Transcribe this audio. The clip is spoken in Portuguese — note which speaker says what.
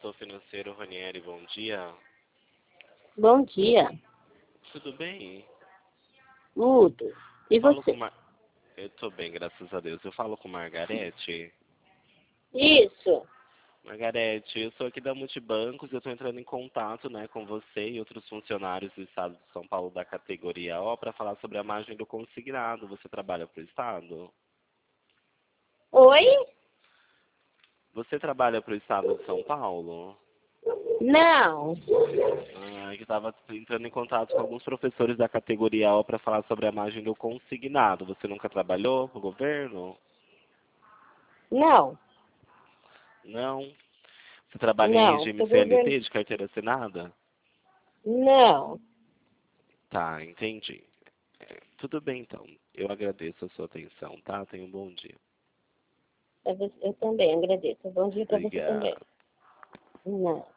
Speaker 1: Consultor financeiro Ranieri, bom dia.
Speaker 2: Bom dia.
Speaker 1: Tudo bem?
Speaker 2: Tudo. E
Speaker 1: Falo
Speaker 2: você?
Speaker 1: com Eu tô bem, graças a Deus. Eu falo com Margarete.
Speaker 2: Isso.
Speaker 1: Margarete, eu sou aqui da Multibancos, eu estou entrando em contato, né, com você e outros funcionários do Estado de São Paulo da categoria O para falar sobre a margem do consignado. Você trabalha para o Estado?
Speaker 2: Oi?
Speaker 1: Você trabalha para o Estado de São Paulo?
Speaker 2: Não.
Speaker 1: Que estava entrando em contato com alguns professores da categoria O para falar sobre a margem do consignado. Você nunca trabalhou para o governo?
Speaker 2: Não.
Speaker 1: Não? Você trabalha em
Speaker 2: Não.
Speaker 1: regime
Speaker 2: Pro governo.
Speaker 1: CLT de carteira assinada?
Speaker 2: Não.
Speaker 1: Tá, entendi. Tudo bem, então. Eu agradeço a sua atenção, tá? Tenha um bom dia.
Speaker 2: Eu também agradeço. Bom dia para você também.
Speaker 1: Obrigado.
Speaker 2: Não.